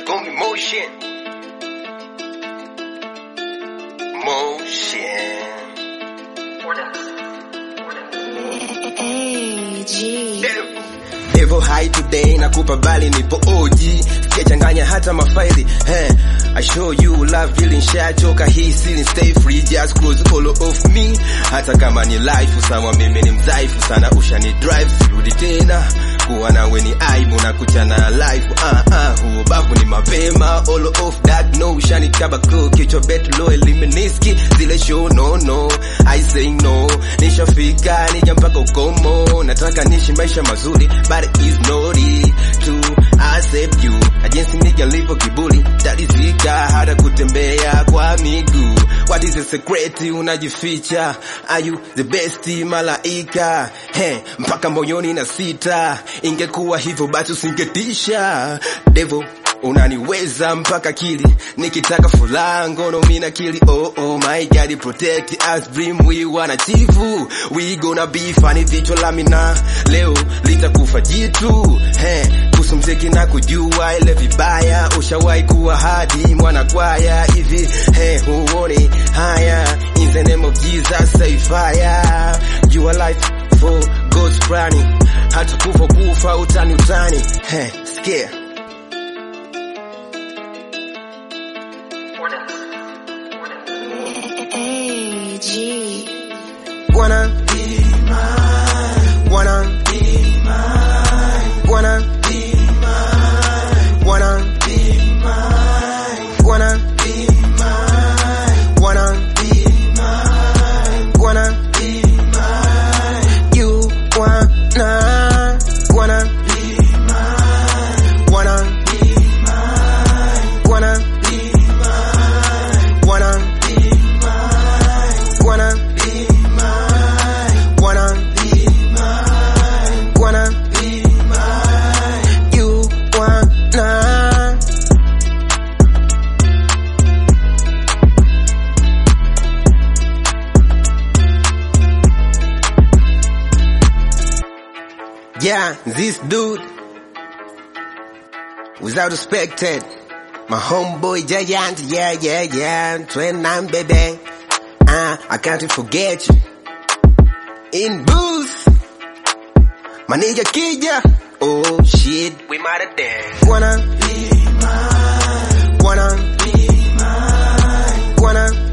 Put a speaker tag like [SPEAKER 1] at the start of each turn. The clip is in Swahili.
[SPEAKER 1] call me Motion. Motion. Devil high today nakupa bali nipo OG. Sichanganya hata mafaili. I show you love feeling shachoka hii ceiling stay free just close all of me. Hata kama ni life sawa mimi ni mdhaifu sana ushani drive sirudi tena. Kuwa nawe ni aibu na kuchana life. Huo bafu ni mapema all of that no ushani kabako kichwa bet low eliminiski zile show no I say no. Nishafika nija mpaka ukomo nataka nishi maisha mazuri but it's not to accept you. Ajensi nija lipo kibuli talizika hata kutembea kwa miguu. What is the secret unajificha? Are you the best malaika? Mpaka moyoni na sita. Ingekuwa hivyo basi usingetisha. Devil unaniweza mpaka kili nikitaka furaha ngono mina kili. Oh my God protect us dream we wanna chivu. We gonna be funny vichwa lamina leo litakufa jitu. Kusumziki na kujua ile vibaya ushawahi kuwa hadi mwana kwaya hivi. Huone haya in the name of Jesus say fire. You are life for God's planning. Hata kufa utani scare. Wanna be mine. Wanna be mine. Wanna be mine. Wanna be mine. Wanna be mine. Wanna be mine. Wanna be mine. You wanna be mine. Wanna be mine. Wanna be mine. Wanna be mine. Wanna be mine. Wanna be mine. Wanna be mine. You wanna. Yeah, this dude without expected. My homeboy Giant, yeah, 29 baby. I can't forget you. In booth, my nigga Kija. Oh shit, we might have danced. Wanna be mine. Wanna be mine. Wanna